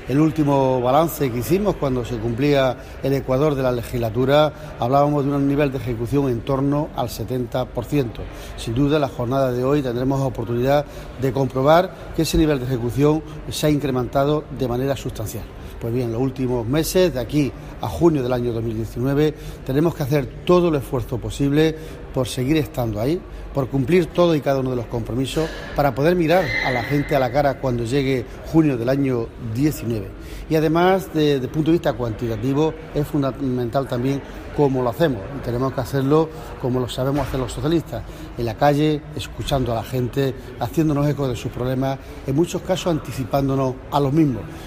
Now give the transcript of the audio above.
el último balance que hicimos cuando se cumplía el ecuador de la legislatura, hablábamos de un nivel de ejecución en torno al 70%. Sin duda, en la jornada de hoy tendremos oportunidad de comprobar que ese nivel de ejecución se ha incrementado de manera sustancial. Pues bien, en los últimos meses, de aquí a junio del año 2019, tenemos que hacer todo el esfuerzo posible por seguir estando ahí, por cumplir todo y cada uno de los compromisos, para poder mirar a la gente a la cara cuando llegue junio del año 19. Y además, desde el punto de vista cuantitativo, es fundamental también cómo lo hacemos, y tenemos que hacerlo como lo sabemos hacer los socialistas, en la calle, escuchando a la gente, haciéndonos eco de sus problemas, en muchos casos anticipándonos a los mismos.